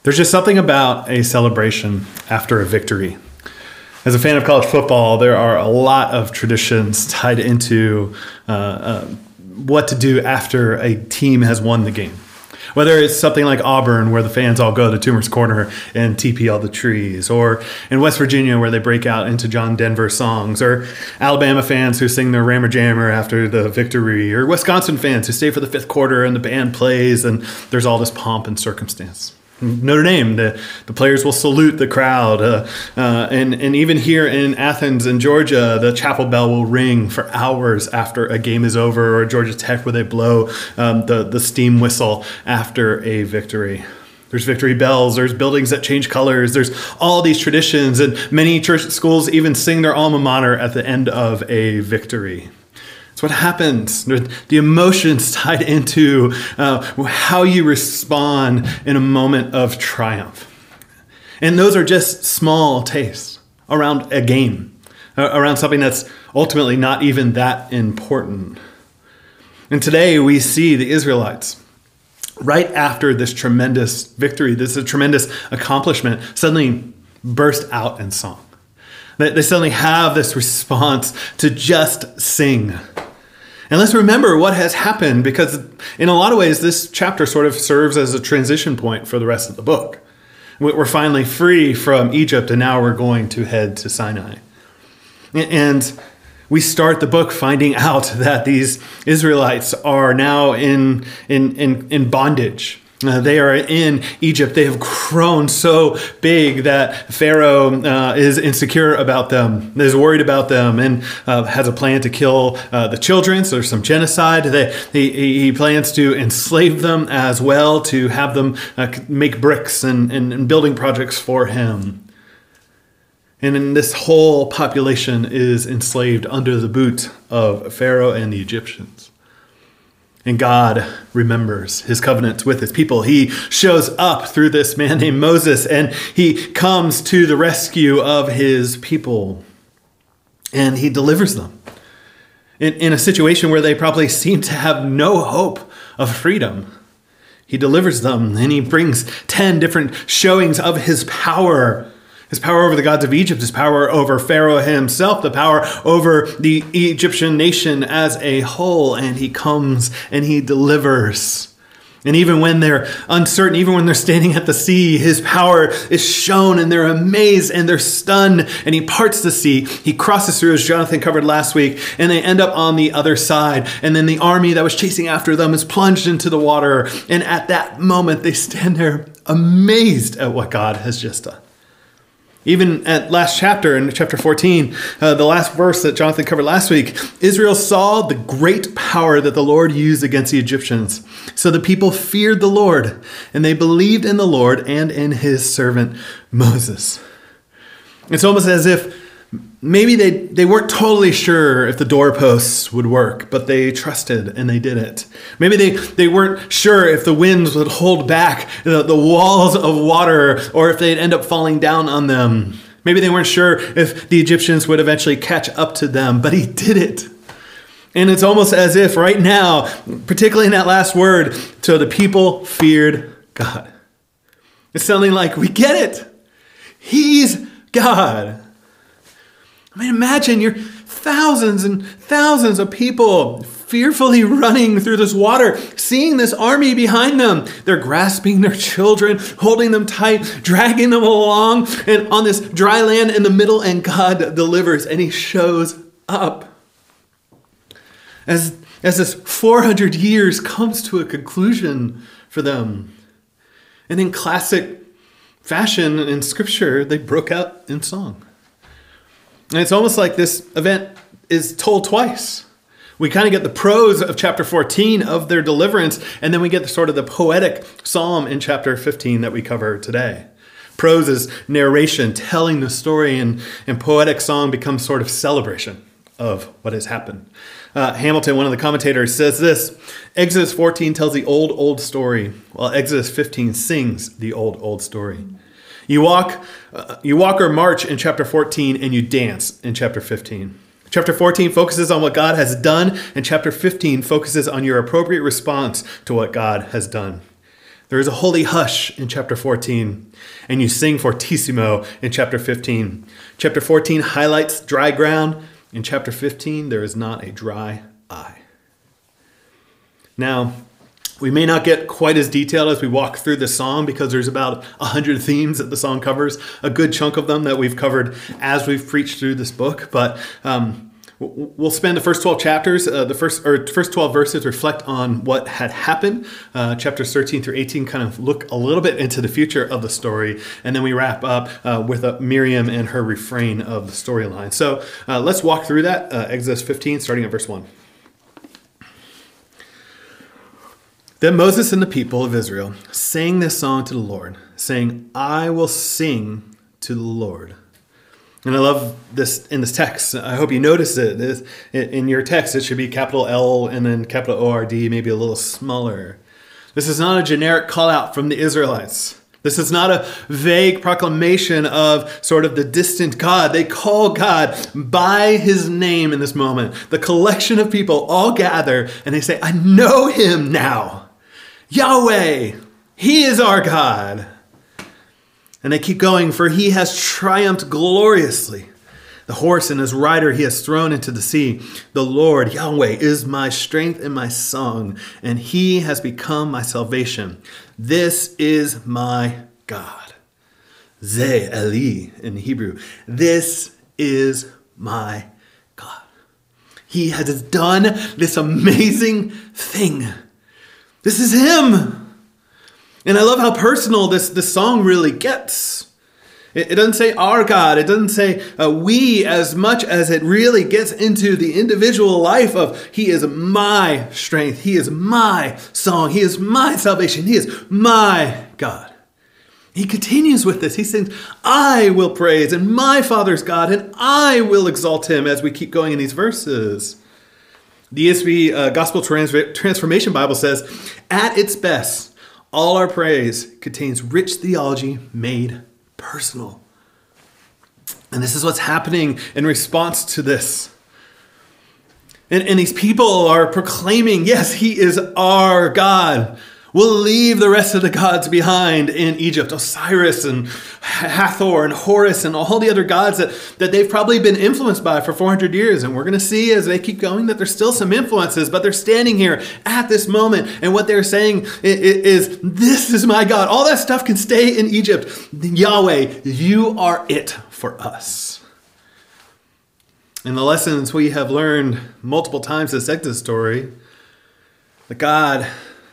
There's just something about a celebration after a victory. As a fan of college football, there are a lot of traditions tied into what to do after a team has won the game. Whether it's something like Auburn, where the fans all go to Toomer's Corner and TP all the trees, or in West Virginia, where they break out into John Denver songs, or Alabama fans who sing their Rammer Jammer after the victory, or Wisconsin fans who stay for the fifth quarter and the band plays and there's all this pomp and circumstance. Notre Dame, the players will salute the crowd. And even here in Athens in Georgia, the chapel bell will ring for hours after a game is over, or Georgia Tech where they blow the steam whistle after a victory. There's victory bells, there's buildings that change colors, there's all these traditions, and many church schools even sing their alma mater at the end of a victory. It's what happens. The emotions tied into how you respond in a moment of triumph. And those are just small tastes around a game, around something that's ultimately not even that important. And today we see the Israelites, right after this tremendous victory, this is a tremendous accomplishment, suddenly burst out in song. They suddenly have this response to just sing. And let's remember what has happened, because in a lot of ways, this chapter sort of serves as a transition point for the rest of the book. We're finally free from Egypt, and now we're going to head to Sinai. And we start the book finding out that these Israelites are now in bondage. They are in Egypt. They have grown so big that Pharaoh is insecure about them, is worried about them, and has a plan to kill the children. So there's some genocide. He plans to enslave them as well, to have them make bricks and building projects for him. And then this whole population is enslaved under the boot of Pharaoh and the Egyptians. And God remembers his covenant with his people. He shows up through this man named Moses, and he comes to the rescue of his people. And he delivers them in a situation where they probably seem to have no hope of freedom. He delivers them, and he brings 10 different showings of his power. His power over the gods of Egypt, his power over Pharaoh himself, the power over the Egyptian nation as a whole. And he comes and he delivers. And even when they're uncertain, even when they're standing at the sea, his power is shown, and they're amazed and they're stunned. And he parts the sea. He crosses through, as Jonathan covered last week, and they end up on the other side. And then the army that was chasing after them is plunged into the water. And at that moment, they stand there amazed at what God has just done. Even at last chapter, in chapter 14, the last verse that Jonathan covered last week, Israel saw the great power that the Lord used against the Egyptians. So the people feared the Lord, and they believed in the Lord and in his servant Moses. It's almost as if maybe they weren't totally sure if the doorposts would work, but they trusted and they did it. Maybe they weren't sure if the winds would hold back the walls of water, or if they'd end up falling down on them. Maybe they weren't sure if the Egyptians would eventually catch up to them, but he did it. And it's almost as if right now, particularly in that last word, so the people feared God. It's sounding like, we get it. He's God. I mean, imagine you're thousands and thousands of people fearfully running through this water, seeing this army behind them. They're grasping their children, holding them tight, dragging them along, and on this dry land in the middle, and God delivers, and he shows up. As this 400 years comes to a conclusion for them. And in classic fashion in Scripture, they broke out in song. And it's almost like this event is told twice. We kind of get the prose of chapter 14 of their deliverance, and then we get sort of the poetic psalm in chapter 15 that we cover today. Prose is narration, telling the story, and poetic song becomes sort of celebration of what has happened. Hamilton, one of the commentators, says this: Exodus 14 tells the old story, while Exodus 15 sings the old story. You walk or march in chapter 14, and you dance in chapter 15. Chapter 14 focuses on what God has done, and chapter 15 focuses on your appropriate response to what God has done. There is a holy hush in chapter 14, and you sing fortissimo in chapter 15. Chapter 14 highlights dry ground. In chapter 15, there is not a dry eye. Now, we may not get quite as detailed as we walk through the song because there's about 100 themes that the song covers, a good chunk of them that we've covered as we've preached through this book. But we'll spend the first 12 chapters, the first 12 verses reflect on what had happened. Chapters 13 through 18 kind of look a little bit into the future of the story. And then we wrap up with Miriam and her refrain of the storyline. So let's walk through that. Exodus 15, starting at verse 1. Then Moses and the people of Israel sang this song to the Lord, saying, I will sing to the Lord. And I love this in this text. I hope you notice it. In your text, it should be capital L and then capital O-R-D, maybe a little smaller. This is not a generic call out from the Israelites. This is not a vague proclamation of sort of the distant God. They call God by his name in this moment. The collection of people all gather and they say, I know him now. Yahweh, he is our God. And they keep going, for he has triumphed gloriously. The horse and his rider he has thrown into the sea. The Lord, Yahweh, is my strength and my song, and he has become my salvation. This is my God. Ze Eli in Hebrew. This is my God. He has done this amazing thing. This is him. And I love how personal this song really gets. It doesn't say our God. It doesn't say we as much as it really gets into the individual life of he is my strength. He is my song. He is my salvation. He is my God. He continues with this. He sings, I will praise and my Father's God and I will exalt him as we keep going in these verses. The ESV Gospel Transformation Bible says, at its best, all our praise contains rich theology made personal. And this is what's happening in response to this. And these people are proclaiming, yes, he is our God. We'll leave the rest of the gods behind in Egypt. Osiris and Hathor and Horus and all the other gods that they've probably been influenced by for 400 years. And we're going to see as they keep going that there's still some influences, but they're standing here at this moment. And what they're saying is, this is my God. All that stuff can stay in Egypt. Yahweh, you are it for us. In the lessons we have learned multiple times this Exodus story, that God,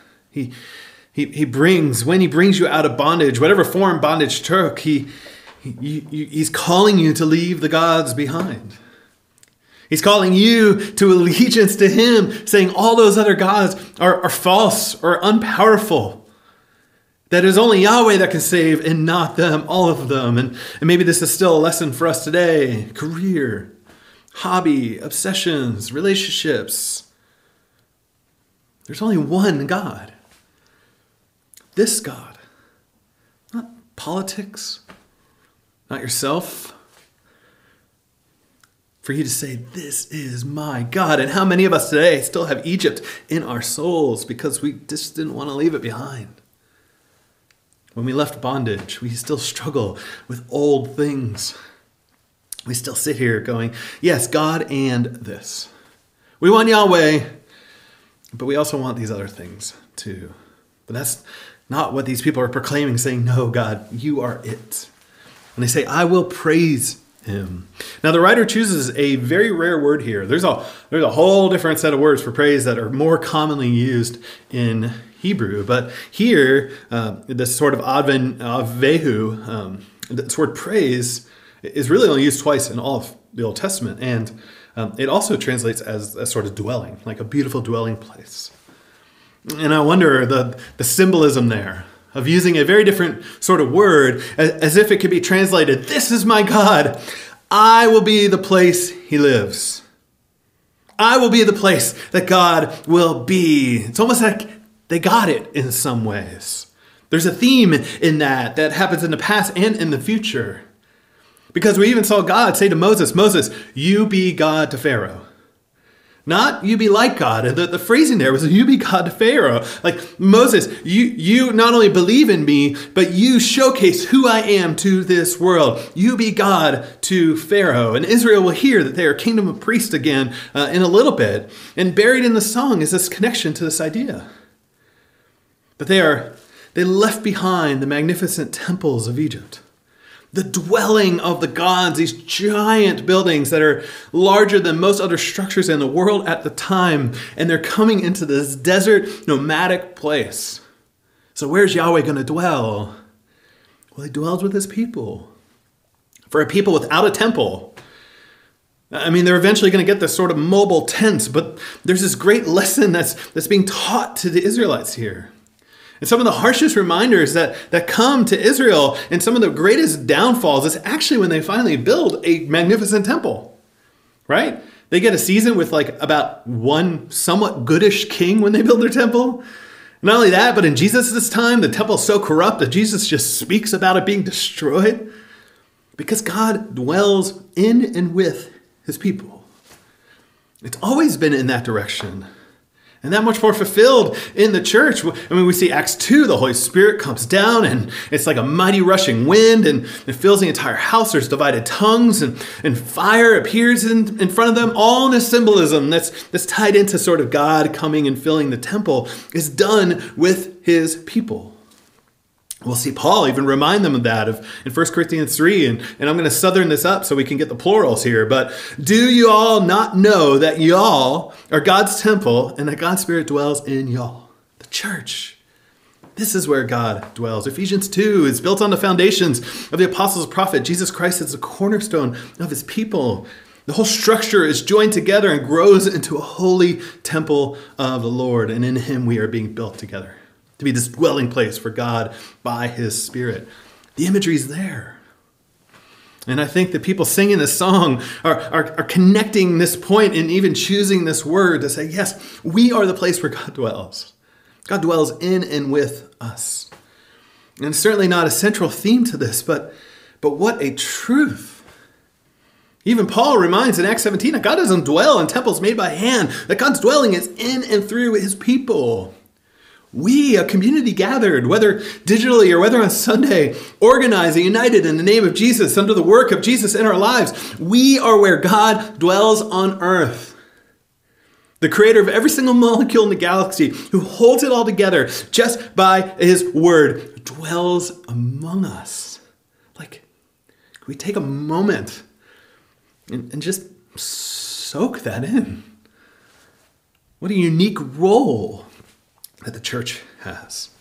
He brings, when he brings you out of bondage, whatever form bondage took, he's calling you to leave the gods behind. He's calling you to allegiance to him, saying all those other gods are false or unpowerful. That it is only Yahweh that can save and not them, all of them. And maybe this is still a lesson for us today. Career, hobby, obsessions, relationships. There's only one God. This God, not politics, not yourself. For you to say, this is my God. And how many of us today still have Egypt in our souls because we just didn't want to leave it behind? When we left bondage, we still struggle with old things. We still sit here going, yes, God and this. We want Yahweh, but we also want these other things too. But that's not what these people are proclaiming, saying, no, God, you are it. And they say, I will praise him. Now, the writer chooses a very rare word here. There's a whole different set of words for praise that are more commonly used in Hebrew. But here, this sort of avehu, this word praise, is really only used twice in all of the Old Testament. And it also translates as a sort of dwelling, like a beautiful dwelling place. And I wonder the symbolism there of using a very different sort of word as if it could be translated, this is my God. I will be the place he lives. I will be the place that God will be. It's almost like they got it in some ways. There's a theme in that happens in the past and in the future. Because we even saw God say to Moses, Moses, you be God to Pharaoh. Not you be like God. And the phrasing there was you be God to Pharaoh. Like Moses, you not only believe in me, but you showcase who I am to this world. You be God to Pharaoh. And Israel will hear that they are kingdom of priests again in a little bit. And buried in the song is this connection to this idea. But they left behind the magnificent temples of Egypt. The dwelling of the gods, these giant buildings that are larger than most other structures in the world at the time. And they're coming into this desert, nomadic place. So where's Yahweh going to dwell? Well, he dwells with his people. For a people without a temple, I mean, they're eventually going to get this sort of mobile tents, but there's this great lesson that's being taught to the Israelites here. And some of the harshest reminders that come to Israel and some of the greatest downfalls is actually when they finally build a magnificent temple, right? They get a season with like about one somewhat goodish king when they build their temple. Not only that, but in Jesus' time, the temple is so corrupt that Jesus just speaks about it being destroyed because God dwells in and with his people. It's always been in that direction. And that much more fulfilled in the church. I mean, we see Acts 2, the Holy Spirit comes down and it's like a mighty rushing wind and it fills the entire house. There's divided tongues and fire appears in front of them. All this symbolism that's tied into sort of God coming and filling the temple is done with his people. We'll see Paul even remind them of that in 1 Corinthians 3. And I'm going to southern this up so we can get the plurals here. But do you all not know that y'all are God's temple and that God's Spirit dwells in y'all? The church. This is where God dwells. Ephesians 2 is built on the foundations of the apostles and prophet. Jesus Christ is the cornerstone of his people. The whole structure is joined together and grows into a holy temple of the Lord. And in him we are being built together to be this dwelling place for God by his Spirit. The imagery is there. And I think the people singing this song are connecting this point and even choosing this word to say, yes, we are the place where God dwells. God dwells in and with us. And it's certainly not a central theme to this, but what a truth. Even Paul reminds in Acts 17 that God doesn't dwell in temples made by hand, that God's dwelling is in and through his people. We, a community gathered, whether digitally or whether on Sunday, organizing, united in the name of Jesus, under the work of Jesus in our lives, we are where God dwells on earth. The creator of every single molecule in the galaxy, who holds it all together just by his word, dwells among us. Like, can we take a moment and just soak that in? What a unique role that the church has.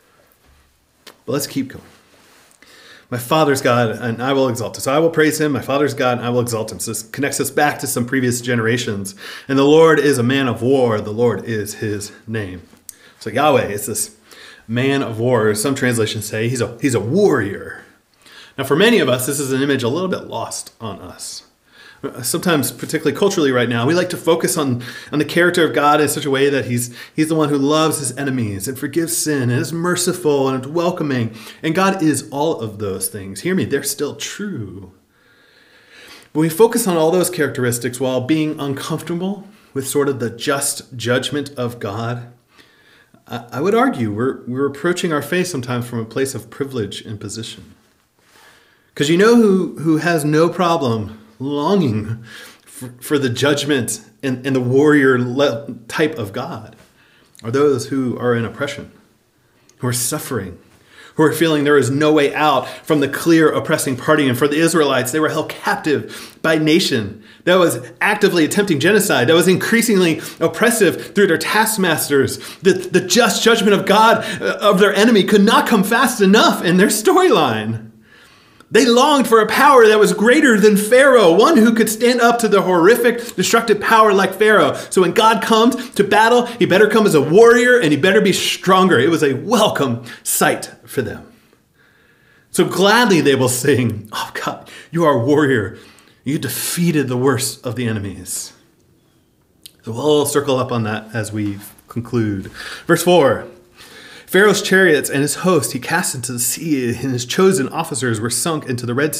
But let's keep going. My Father's God, and I will exalt him. So I will praise him. My Father's God, and I will exalt him. So this connects us back to some previous generations. And the Lord is a man of war. The Lord is his name. So Yahweh is this man of war. Some translations say he's a warrior. Now for many of us, this is an image a little bit lost on us. Sometimes, particularly culturally right now, we like to focus on the character of God in such a way that he's the one who loves his enemies and forgives sin and is merciful and welcoming. And God is all of those things. Hear me, they're still true. But we focus on all those characteristics while being uncomfortable with sort of the just judgment of God. I would argue we're approaching our faith sometimes from a place of privilege and position. Because you know who has no problem longing for the judgment and the warrior type of God are those who are in oppression, who are suffering, who are feeling there is no way out from the clear oppressing party. And for the Israelites, they were held captive by a nation that was actively attempting genocide, that was increasingly oppressive through their taskmasters. The just judgment of God of their enemy could not come fast enough in their storyline. They longed for a power that was greater than Pharaoh, one who could stand up to the horrific, destructive power like Pharaoh. So when God comes to battle, he better come as a warrior and he better be stronger. It was a welcome sight for them. So gladly they will sing, "Oh God, you are a warrior. You defeated the worst of the enemies." So we'll circle up on that as we conclude. Verse 4. Pharaoh's chariots and his host he cast into the sea, and his chosen officers were sunk into the Red Sea.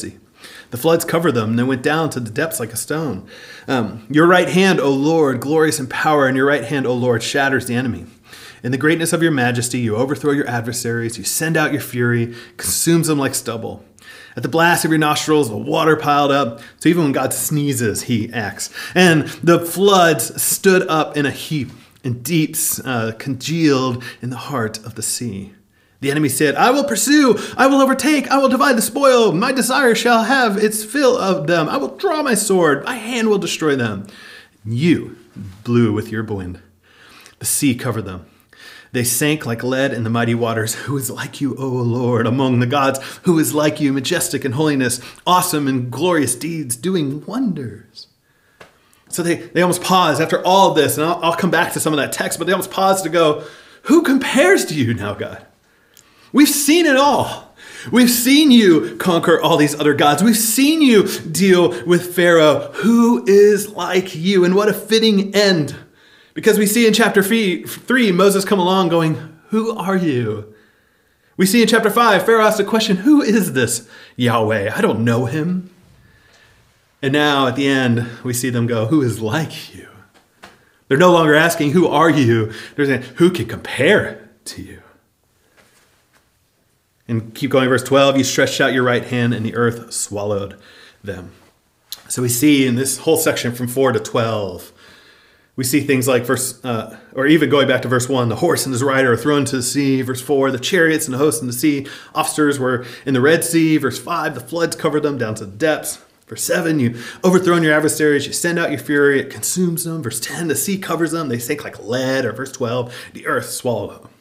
The floods covered them, and they went down to the depths like a stone. Your right hand, O Lord, glorious in power, and your right hand, O Lord, shatters the enemy. In the greatness of your majesty, you overthrow your adversaries. You send out your fury, consumes them like stubble. At the blast of your nostrils, the water piled up. So even when God sneezes, he acts. And the floods stood up in a heap, and deeps congealed in the heart of the sea. The enemy said, I will pursue, I will overtake, I will divide the spoil. My desire shall have its fill of them. I will draw my sword, my hand will destroy them. You blew with your wind. The sea covered them. They sank like lead in the mighty waters. Who is like you, O Lord, among the gods? Who is like you, majestic in holiness, awesome in glorious deeds, doing wonders? So they almost pause after all of this, and I'll come back to some of that text, but they almost pause to go, who compares to you now, God? We've seen it all. We've seen you conquer all these other gods. We've seen you deal with Pharaoh. Who is like you? And what a fitting end. Because we see in chapter 3, Moses come along going, who are you? We see in chapter 5, Pharaoh asks the question, who is this Yahweh? I don't know him. And now at the end, we see them go, who is like you? They're no longer asking, who are you? They're saying, who can compare to you? And keep going, verse 12, you stretched out your right hand and the earth swallowed them. So we see in this whole section from 4 to 12, we see things like or even going back to verse 1, the horse and his rider are thrown to the sea. Verse 4, the chariots and the host in the sea. Officers were in the Red Sea. Verse 5, the floods covered them down to the depths. Verse 7, you overthrown your adversaries. You send out your fury. It consumes them. Verse 10, the sea covers them. They sink like lead. Or verse 12, the earth swallowed them.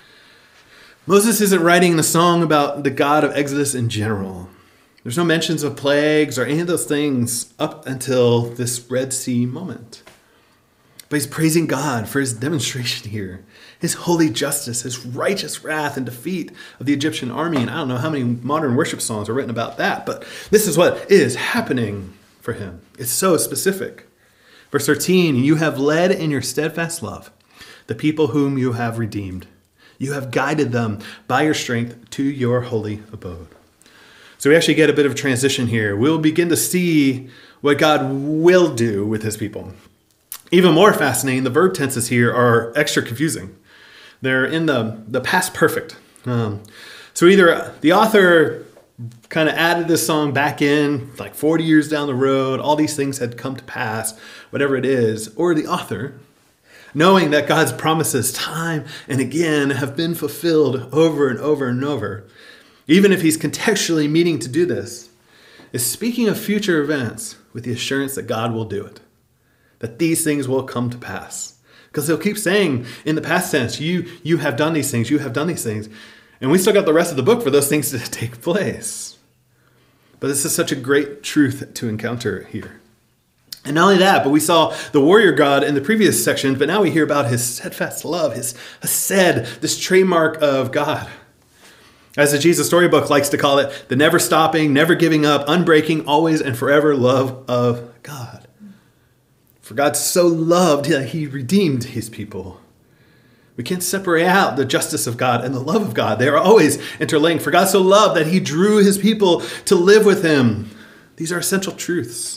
Moses isn't writing the song about the God of Exodus in general. There's no mentions of plagues or any of those things up until this Red Sea moment. But he's praising God for his demonstration here, his holy justice, his righteous wrath and defeat of the Egyptian army. And I don't know how many modern worship songs are written about that, but this is what is happening for him. It's so specific. Verse 13, you have led in your steadfast love the people whom you have redeemed. You have guided them by your strength to your holy abode. So we actually get a bit of a transition here. We'll begin to see what God will do with his people. Even more fascinating, the verb tenses here are extra confusing. They're in the past perfect. So either the author kind of added this song back in like 40 years down the road, all these things had come to pass, whatever it is, or the author, knowing that God's promises time and again have been fulfilled over and over and over, even if he's contextually meaning to do this, is speaking of future events with the assurance that God will do it, that these things will come to pass. Because he'll keep saying in the past tense, you have done these things, you have done these things. And we still got the rest of the book for those things to take place. But this is such a great truth to encounter here. And not only that, but we saw the warrior God in the previous section, but now we hear about his steadfast love, his hesed, this trademark of God. As the Jesus Storybook likes to call it, the never stopping, never giving up, unbreaking, always and forever love of God. For God so loved that he redeemed his people. We can't separate out the justice of God and the love of God. They are always interlinked. For God so loved that he drew his people to live with him. These are essential truths.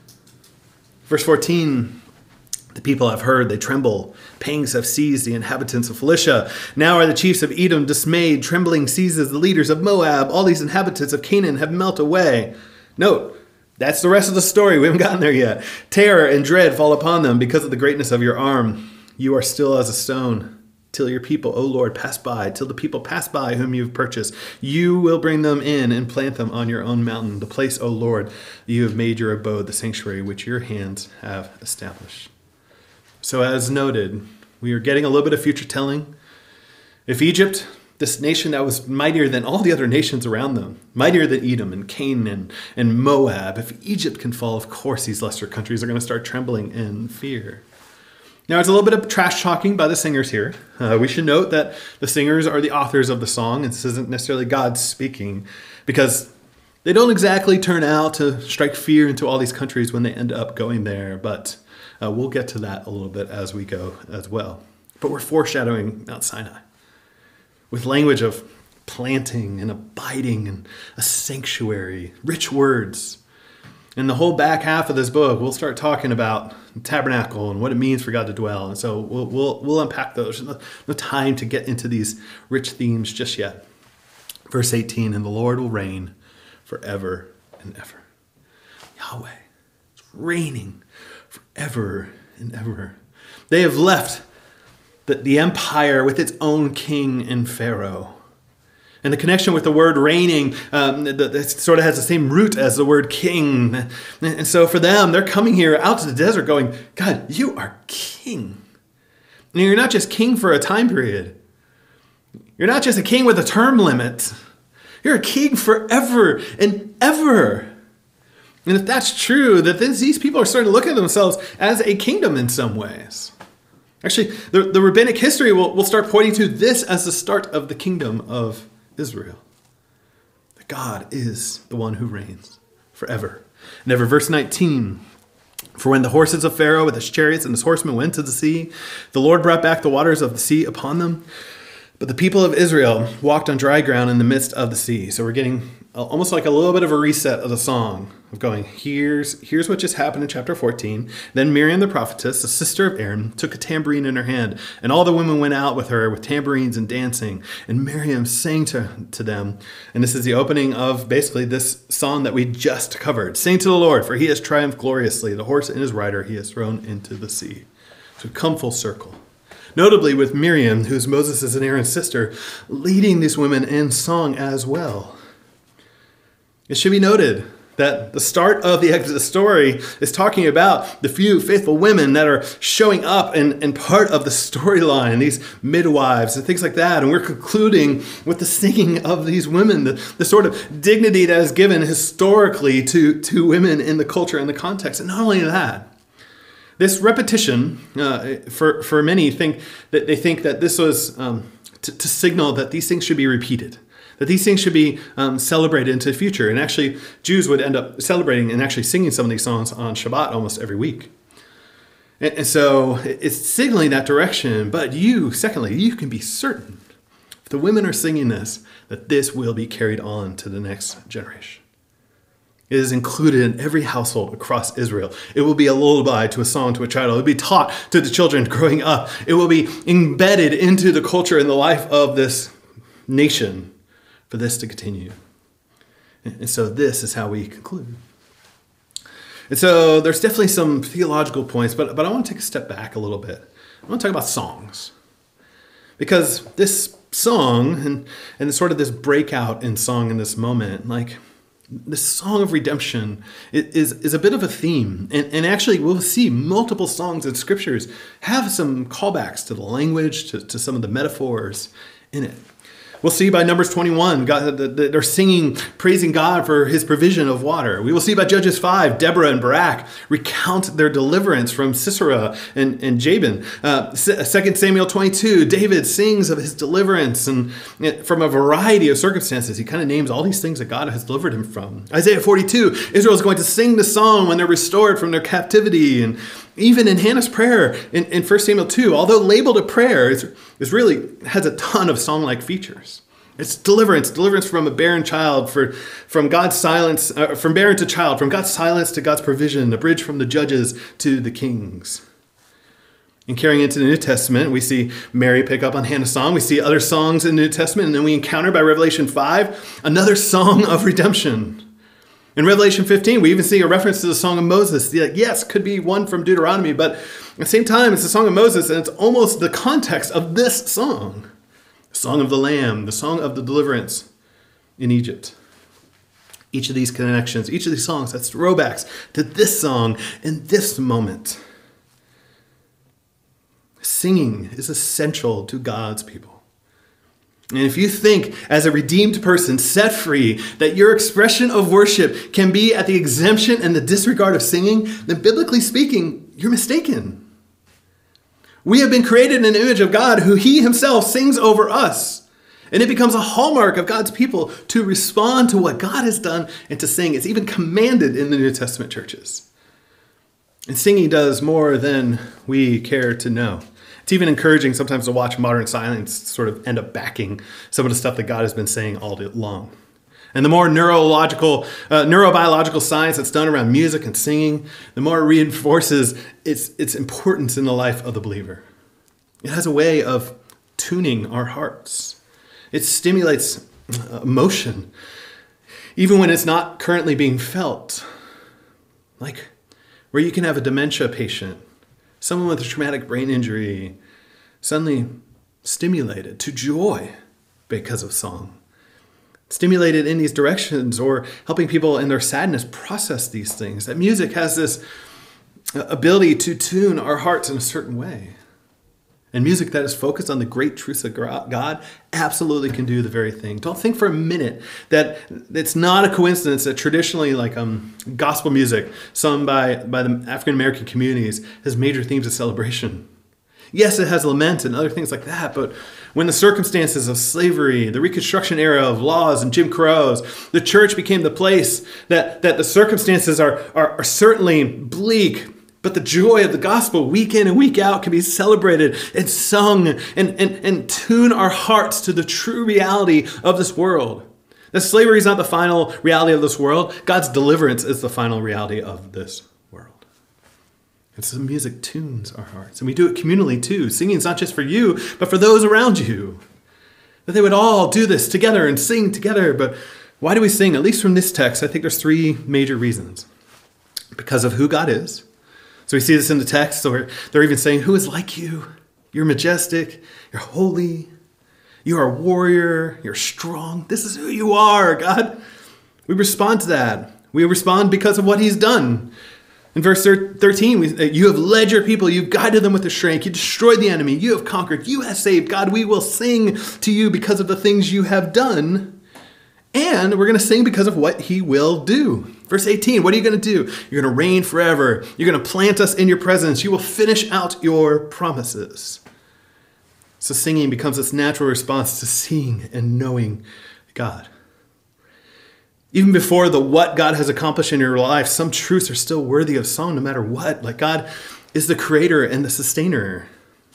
Verse 14, the people have heard, they tremble. Pangs have seized the inhabitants of Philistia. Now are the chiefs of Edom dismayed. Trembling seizes the leaders of Moab. All these inhabitants of Canaan have melted away. Note, that's the rest of the story. We haven't gotten there yet. Terror and dread fall upon them because of the greatness of your arm. You are still as a stone till your people, O Lord, pass by. Till the people pass by whom you've purchased. You will bring them in and plant them on your own mountain. The place, O Lord, you have made your abode, the sanctuary which your hands have established. So as noted, we are getting a little bit of future telling. If Egypt, this nation that was mightier than all the other nations around them, mightier than Edom and Canaan and Moab, if Egypt can fall, of course these lesser countries are going to start trembling in fear. Now, it's a little bit of trash talking by the singers here. We should note that the singers are the authors of the song, and this isn't necessarily God speaking, because they don't exactly turn out to strike fear into all these countries when they end up going there, but we'll get to that a little bit as we go as well. But we're foreshadowing Mount Sinai with language of planting and abiding and a sanctuary, rich words. In the whole back half of this book, we'll start talking about the tabernacle and what it means for God to dwell. And so we'll unpack those. No time to get into these rich themes just yet. Verse 18, and the Lord will reign forever and ever. Yahweh is reigning forever and ever. They have left the empire with its own king and Pharaoh. And the connection with the word reigning it sort of has the same root as the word king. And so for them, they're coming here out to the desert going, God, you are king. And you're not just king for a time period. You're not just a king with a term limit. You're a king forever and ever. And if that's true, that these people are starting to look at themselves as a kingdom in some ways. Actually, the rabbinic history will start pointing to this as the start of the kingdom of Israel. That God is the one who reigns forever and ever. Verse 19, for when the horses of Pharaoh with his chariots and his horsemen went to the sea, the Lord brought back the waters of the sea upon them. But the people of Israel walked on dry ground in the midst of the sea. So we're getting almost like a little bit of a reset of the song of going, here's what just happened in chapter 14. Then Miriam the prophetess, the sister of Aaron, took a tambourine in her hand, and all the women went out with her with tambourines and dancing. And Miriam sang to them. And this is the opening of basically this song that we just covered. Sing to the Lord, for he has triumphed gloriously. The horse and his rider he has thrown into the sea. So come full circle. Notably with Miriam, who's Moses' and Aaron's sister, leading these women in song as well. It should be noted that the start of the Exodus story is talking about the few faithful women that are showing up and part of the storyline, these midwives and things like that. And we're concluding with the singing of these women, the sort of dignity that is given historically to women in the culture and the context. And not only that, this repetition, for many, think that this was to signal that these things should be repeated, that these things should be celebrated into the future. And actually, Jews would end up celebrating and actually singing some of these songs on Shabbat almost every week. And so it's signaling that direction. But secondly, you can be certain, if the women are singing this, that this will be carried on to the next generation. It is included in every household across Israel. It will be a lullaby to a song to a child. It will be taught to the children growing up. It will be embedded into the culture and the life of this nation for this to continue. And so this is how we conclude. And so there's definitely some theological points, but I want to take a step back a little bit. I want to talk about songs. Because this song and sort of this breakout in song in this moment, like, this song of redemption is a bit of a theme. And actually, we'll see multiple songs in scriptures have some callbacks to the language, to some of the metaphors in it. We'll see by Numbers 21, they're singing, praising God for his provision of water. We will see by Judges 5, Deborah and Barak recount their deliverance from Sisera and Jabin. 2 Samuel 22, David sings of his deliverance and from a variety of circumstances. He kind of names all these things that God has delivered him from. Isaiah 42, Israel is going to sing the song when they're restored from their captivity. And even in Hannah's prayer in 1 Samuel 2, although labeled a prayer, it really has a ton of song-like features. It's deliverance from a barren child, from God's silence, from barren to child, from God's silence to God's provision, a bridge from the judges to the kings. And carrying into the New Testament, we see Mary pick up on Hannah's song. We see other songs in the New Testament, and then we encounter by Revelation 5 another song of redemption. In Revelation 15, we even see a reference to the Song of Moses. Yes, could be one from Deuteronomy, but at the same time, it's the Song of Moses, and it's almost the context of this song. The Song of the Lamb, the Song of the Deliverance in Egypt. Each of these connections, each of these songs, that's throwbacks to this song in this moment. Singing is essential to God's people. And if you think, as a redeemed person set free, that your expression of worship can be at the exemption and the disregard of singing, then biblically speaking, you're mistaken. We have been created in an image of God who he himself sings over us. And it becomes a hallmark of God's people to respond to what God has done and to sing. It's even commanded in the New Testament churches. And singing does more than we care to know. It's even encouraging sometimes to watch modern science sort of end up backing some of the stuff that God has been saying all day long. And the more neurobiological science that's done around music and singing, the more it reinforces its importance in the life of the believer. It has a way of tuning our hearts. It stimulates emotion, even when it's not currently being felt. Like where you can have a dementia patient, someone with a traumatic brain injury, suddenly stimulated to joy because of song. Stimulated in these directions, or helping people in their sadness process these things. That music has this ability to tune our hearts in a certain way. And music that is focused on the great truths of God absolutely can do the very thing. Don't think for a minute that it's not a coincidence that traditionally, like gospel music sung by the African American communities has major themes of celebration. Yes, it has lament and other things like that, but when the circumstances of slavery, the Reconstruction era of laws and Jim Crow's, the church became the place that the circumstances are certainly bleak, but the joy of the gospel week in and week out can be celebrated and sung and tune our hearts to the true reality of this world. That slavery is not the final reality of this world. God's deliverance is the final reality of this world. And so music tunes our hearts. And we do it communally too. Singing is not just for you, but for those around you. That they would all do this together and sing together. But why do we sing? At least from this text, I think there's three major reasons. Because of who God is. So we see this in the text where they're even saying, who is like you? You're majestic. You're holy. You are a warrior. You're strong. This is who you are, God. We respond to that. We respond because of what he's done. In verse 13, you have led your people. You've guided them with the strength. You destroyed the enemy. You have conquered. You have saved. God, we will sing to you because of the things you have done. And we're going to sing because of what he will do. Verse 18, what are you going to do? You're going to reign forever. You're going to plant us in your presence. You will finish out your promises. So singing becomes this natural response to seeing and knowing God. Even before the what God has accomplished in your life, some truths are still worthy of song no matter what. Like God is the creator and the sustainer.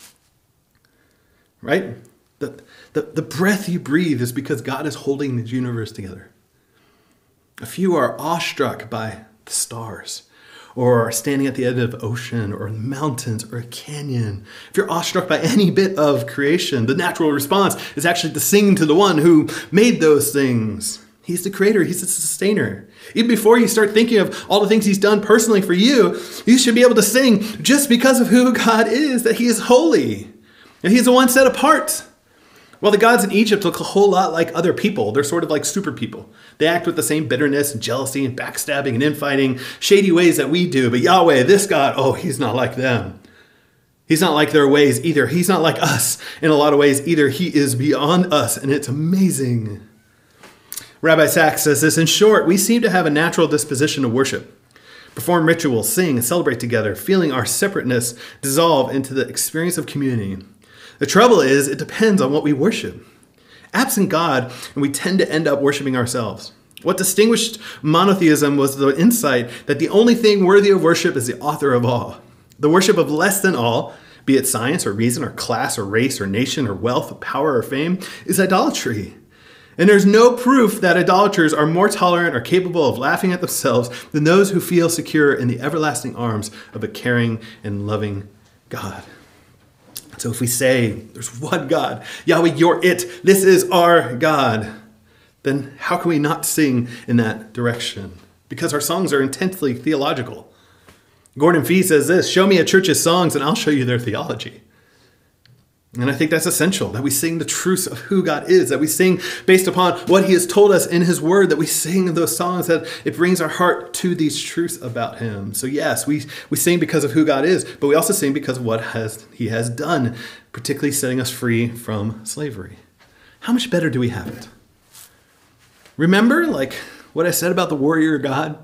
Right? The breath you breathe is because God is holding the universe together. A few are awestruck by the stars, or are standing at the end of the ocean, or mountains, or a canyon. If you're awestruck by any bit of creation, the natural response is actually to sing to the one who made those things. He's the creator. He's the sustainer. Even before you start thinking of all the things he's done personally for you, you should be able to sing just because of who God is, that he is holy, and he's the one set apart. Well, the gods in Egypt look a whole lot like other people. They're sort of like super people. They act with the same bitterness and jealousy and backstabbing and infighting, shady ways that we do. But Yahweh, this God, oh, he's not like them. He's not like their ways either. He's not like us in a lot of ways either. He is beyond us, and it's amazing. Rabbi Sachs says this, in short, we seem to have a natural disposition to worship, perform rituals, sing, and celebrate together, feeling our separateness dissolve into the experience of community. The trouble is, it depends on what we worship. Absent God, and we tend to end up worshiping ourselves. What distinguished monotheism was the insight that the only thing worthy of worship is the author of all. The worship of less than all, be it science or reason or class or race or nation or wealth or power or fame, is idolatry. And there's no proof that idolaters are more tolerant or capable of laughing at themselves than those who feel secure in the everlasting arms of a caring and loving God. So if we say there's one God, Yahweh, you're it, this is our God, then how can we not sing in that direction? Because our songs are intensely theological. Gordon Fee says this, show me a church's songs and I'll show you their theology. And I think that's essential, that we sing the truths of who God is, that we sing based upon what he has told us in his word, that we sing those songs, that it brings our heart to these truths about him. So yes, we sing because of who God is, but we also sing because of what he has done, particularly setting us free from slavery. How much better do we have it? Remember, like what I said about the warrior God?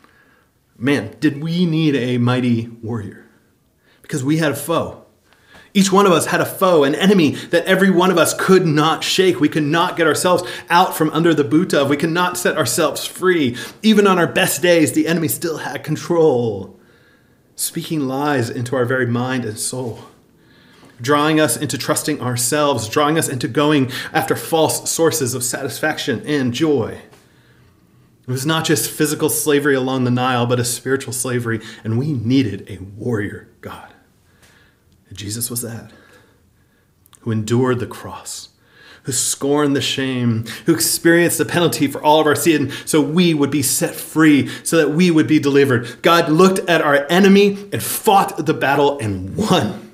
Man, did we need a mighty warrior? Because we had a foe. Each one of us had a foe, an enemy that every one of us could not shake. We could not get ourselves out from under the boot of. We could not set ourselves free. Even on our best days, the enemy still had control, speaking lies into our very mind and soul, drawing us into trusting ourselves, drawing us into going after false sources of satisfaction and joy. It was not just physical slavery along the Nile, but a spiritual slavery, and we needed a warrior God. And Jesus was that, who endured the cross, who scorned the shame, who experienced the penalty for all of our sin so we would be set free, so that we would be delivered. God looked at our enemy and fought the battle and won.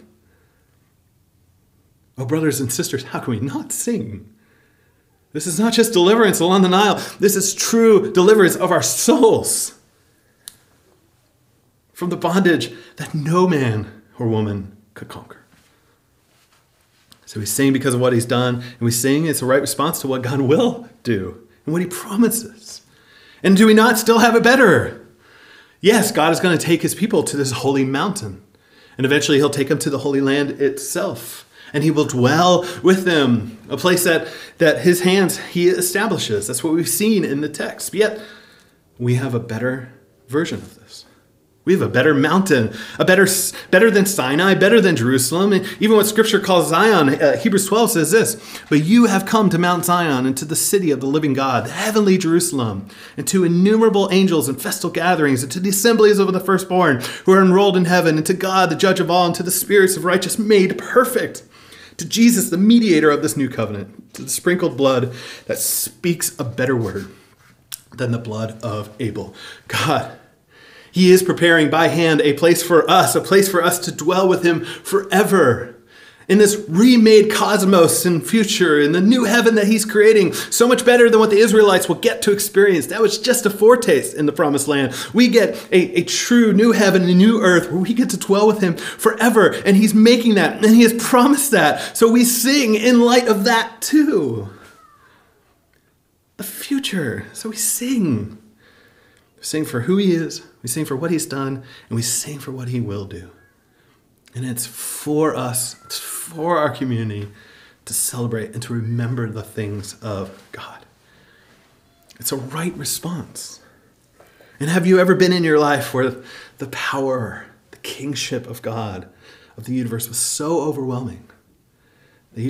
Oh, brothers and sisters, how can we not sing? This is not just deliverance along the Nile. This is true deliverance of our souls from the bondage that no man or woman could conquer. So we sing because of what he's done, and we sing it's the right response to what God will do and what he promises. And do we not still have it better? Yes, God is going to take his people to this holy mountain, and eventually he'll take them to the Holy Land itself. And he will dwell with them, a place that his hands he establishes. That's what we've seen in the text. But yet, we have a better version of this. We have a better mountain, better than Sinai, better than Jerusalem. And even what Scripture calls Zion, Hebrews 12 says this, "But you have come to Mount Zion and to the city of the living God, the heavenly Jerusalem, and to innumerable angels and festal gatherings, and to the assemblies of the firstborn who are enrolled in heaven, and to God, the judge of all, and to the spirits of righteous made perfect, to Jesus, the mediator of this new covenant, to the sprinkled blood that speaks a better word than the blood of Abel." God, he is preparing by hand a place for us to dwell with him forever. In this remade cosmos and future, in the new heaven that he's creating, so much better than what the Israelites will get to experience. That was just a foretaste in the promised land. We get a true new heaven and a new earth where we get to dwell with him forever. And he's making that, and he has promised that. So we sing in light of that too. The future. So we sing. We sing for who he is, we sing for what he's done, and we sing for what he will do. And it's for us, it's for our community to celebrate and to remember the things of God. It's a right response. And have you ever been in your life where the power, the kingship of God, of the universe was so overwhelming that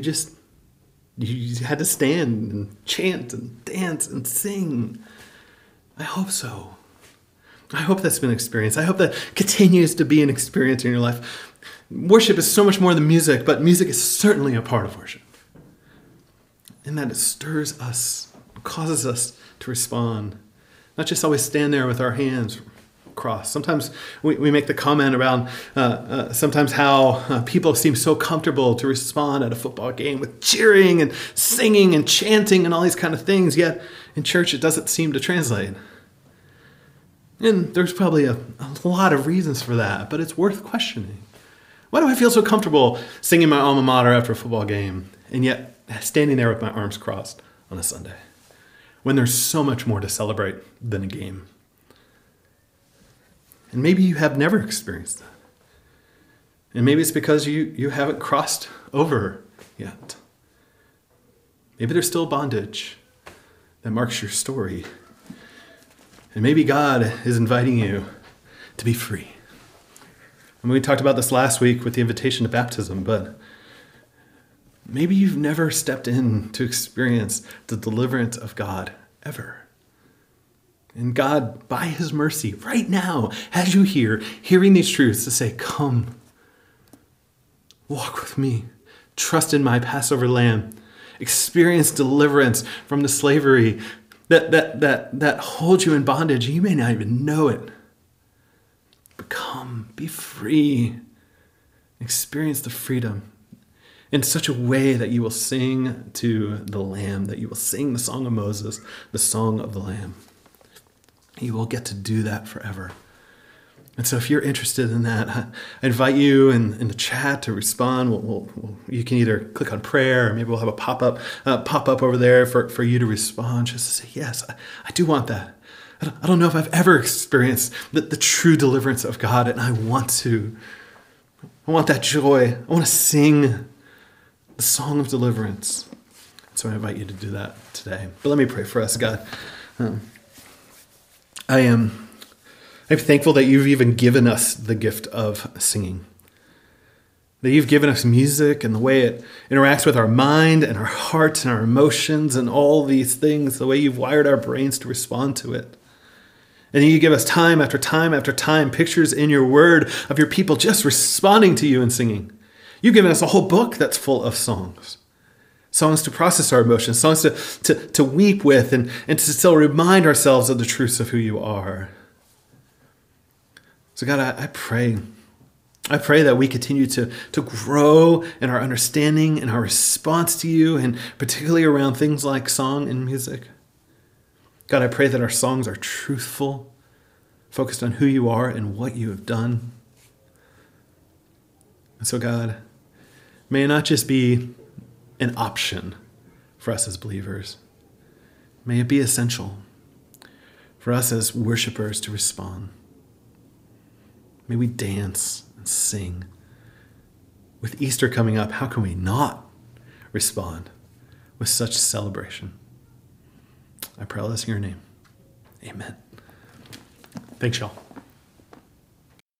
you had to stand and chant and dance and sing? I hope so. I hope that's been an experience. I hope that continues to be an experience in your life. Worship is so much more than music, but music is certainly a part of worship. In that it stirs us, causes us to respond. Not just always stand there with our hands crossed. Sometimes we make the comment around sometimes how people seem so comfortable to respond at a football game with cheering and singing and chanting and all these kind of things, yet in church it doesn't seem to translate. And there's probably a lot of reasons for that, but it's worth questioning. Why do I feel so comfortable singing my alma mater after a football game and yet standing there with my arms crossed on a Sunday when there's so much more to celebrate than a game? And maybe you have never experienced that. And maybe it's because you haven't crossed over yet. Maybe there's still bondage that marks your story. And maybe God is inviting you to be free. I mean, we talked about this last week with the invitation to baptism, but maybe you've never stepped in to experience the deliverance of God ever. And God, by his mercy, right now, as you hearing these truths, to say, come, walk with me, trust in my Passover lamb, experience deliverance from the slavery that holds you in bondage. You may not even know it. But come, be free, experience the freedom in such a way that you will sing to the Lamb, that you will sing the song of Moses, the song of the Lamb. You will get to do that forever. And so if you're interested in that, I invite you in the chat to respond. You can either click on prayer, or maybe we'll have a pop-up over there for you to respond, just to say, yes, I do want that. I don't know if I've ever experienced the true deliverance of God, and I want to. I want that joy. I want to sing the song of deliverance. So I invite you to do that today. But let me pray for us, God. I'm thankful that you've even given us the gift of singing. That you've given us music and the way it interacts with our mind and our hearts and our emotions and all these things, the way you've wired our brains to respond to it. And you give us time after time after time, pictures in your word of your people just responding to you and singing. You've given us a whole book that's full of songs. Songs to process our emotions, songs to weep with and to still remind ourselves of the truths of who you are. So God, I pray that we continue to grow in our understanding and our response to you, and particularly around things like song and music. God, I pray that our songs are truthful, focused on who you are and what you have done. And so, God, may it not just be an option for us as believers. May it be essential for us as worshipers to respond. May we dance and sing. With Easter coming up, how can we not respond with such celebration? I pray all this in your name. Amen. Thanks, y'all.